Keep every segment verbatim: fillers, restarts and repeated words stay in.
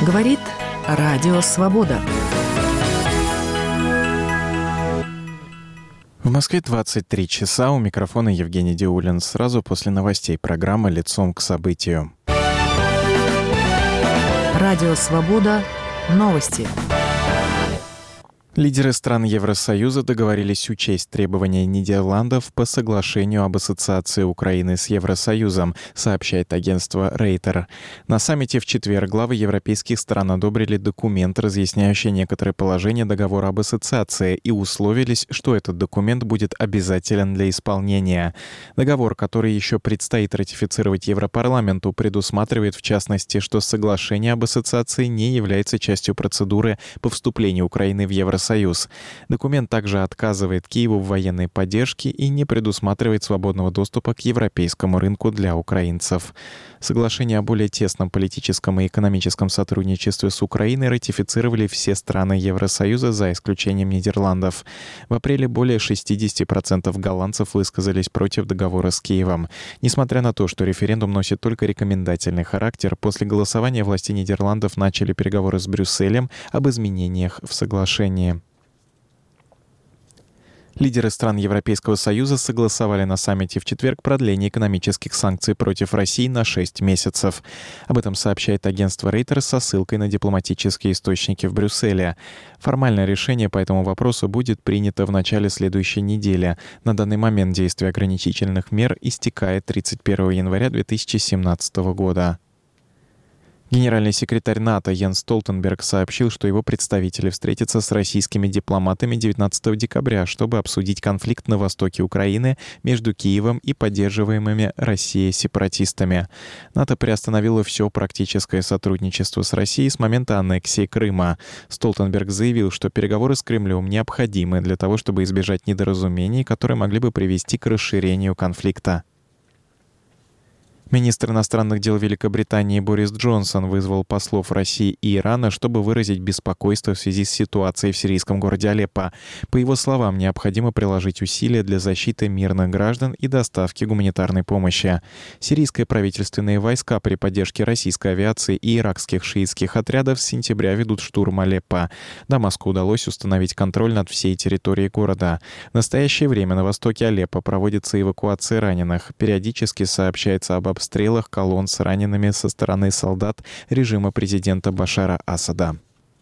Говорит Радио Свобода. В Москве двадцать три часа. У микрофона Евгений Диулин. Сразу после новостей программа «Лицом к событию». Радио Свобода. Новости. Лидеры стран Евросоюза договорились учесть требования Нидерландов по соглашению об ассоциации Украины с Евросоюзом, сообщает агентство Рейтер. На саммите в четверг главы европейских стран одобрили документ, разъясняющий некоторые положения договора об ассоциации, и условились, что этот документ будет обязателен для исполнения. Договор, который еще предстоит ратифицировать Европарламенту, предусматривает в частности, что соглашение об ассоциации не является частью процедуры по вступлению Украины в Евросоюз. Союз. Документ также отказывает Киеву в военной поддержке и не предусматривает свободного доступа к европейскому рынку для украинцев. Соглашение о более тесном политическом и экономическом сотрудничестве с Украиной ратифицировали все страны Евросоюза за исключением Нидерландов. В апреле более шестьдесят процентов голландцев высказались против договора с Киевом. Несмотря на то, что референдум носит только рекомендательный характер, после голосования власти Нидерландов начали переговоры с Брюсселем об изменениях в соглашении. Лидеры стран Европейского Союза согласовали на саммите в четверг продление экономических санкций против России на шесть месяцев. Об этом сообщает агентство Reuters со ссылкой на дипломатические источники в Брюсселе. Формальное решение по этому вопросу будет принято в начале следующей недели. На данный момент действие ограничительных мер истекает тридцать первого января две тысячи семнадцатого года. Генеральный секретарь НАТО Йенс Столтенберг сообщил, что его представители встретятся с российскими дипломатами девятнадцатого декабря, чтобы обсудить конфликт на востоке Украины между Киевом и поддерживаемыми Россией сепаратистами. НАТО приостановило все практическое сотрудничество с Россией с момента аннексии Крыма. Столтенберг заявил, что переговоры с Кремлем необходимы для того, чтобы избежать недоразумений, которые могли бы привести к расширению конфликта. Министр иностранных дел Великобритании Борис Джонсон вызвал послов России и Ирана, чтобы выразить беспокойство в связи с ситуацией в сирийском городе Алеппо. По его словам, необходимо приложить усилия для защиты мирных граждан и доставки гуманитарной помощи. Сирийские правительственные войска при поддержке российской авиации и иракских шиитских отрядов с сентября ведут штурм Алеппо. Дамаску удалось установить контроль над всей территорией города. В настоящее время на востоке Алеппо проводится эвакуация раненых. Периодически сообщается об обстрелах колонн с ранеными со стороны солдат режима президента Башара Асада.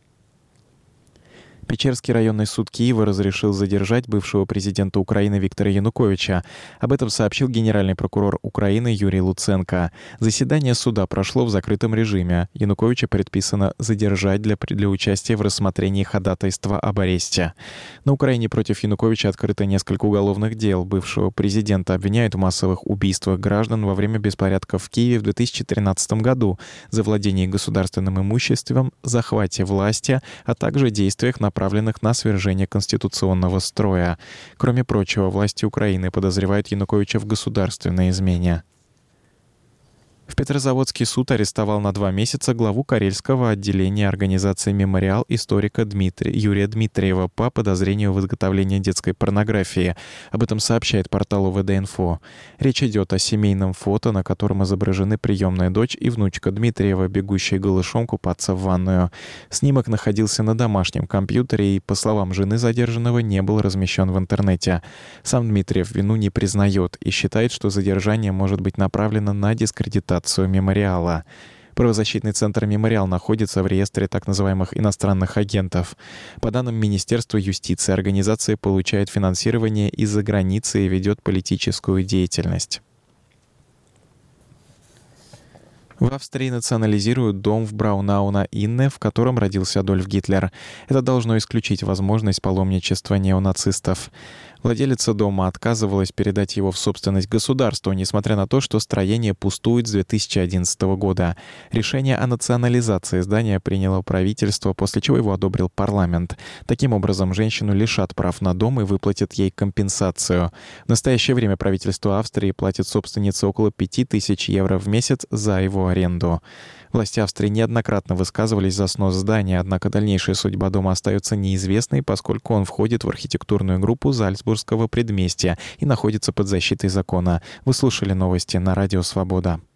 Печерский районный суд Киева разрешил задержать бывшего президента Украины Виктора Януковича. Об этом сообщил генеральный прокурор Украины Юрий Луценко. Заседание суда прошло в закрытом режиме. Януковича предписано задержать для, для участия в рассмотрении ходатайства об аресте. На Украине против Януковича открыто несколько уголовных дел. Бывшего президента обвиняют в массовых убийствах граждан во время беспорядков в Киеве в две тысячи тринадцатом году, за владение государственным имуществом, захвате власти, а также действиях, направленных направленных на свержение конституционного строя. Кроме прочего, власти Украины подозревают Януковича в государственной измене. В Петрозаводский суд арестовал на два месяца главу карельского отделения организации «Мемориал» историка Дмитрия, Юрия Дмитриева по подозрению в изготовлении детской порнографии. Об этом сообщает портал УВД-Инфо. Речь идет о семейном фото, на котором изображены приемная дочь и внучка Дмитриева, бегущие голышом купаться в ванную. Снимок находился на домашнем компьютере и, по словам жены задержанного, не был размещен в интернете. Сам Дмитриев вину не признает и считает, что задержание может быть направлено на дискредитацию «Мемориала». Правозащитный центр «Мемориал» находится в реестре так называемых иностранных агентов. По данным Министерства юстиции, организация получает финансирование из-за границы и ведет политическую деятельность. В Австрии национализируют дом в Браунау на Инне, в котором родился Адольф Гитлер. Это должно исключить возможность паломничества неонацистов. Владелица дома отказывалась передать его в собственность государству, несмотря на то, что строение пустует с две тысячи одиннадцатого года. Решение о национализации здания приняло правительство, после чего его одобрил парламент. Таким образом, женщину лишат прав на дом и выплатят ей компенсацию. В настоящее время правительство Австрии платит собственнице около пяти тысяч евро в месяц за его аренду. Власти Австрии неоднократно высказывались за снос здания, однако дальнейшая судьба дома остается неизвестной, поскольку он входит в архитектурную группу Зальцбургского предместья и находится под защитой закона. Вы слушали новости на Радио Свобода.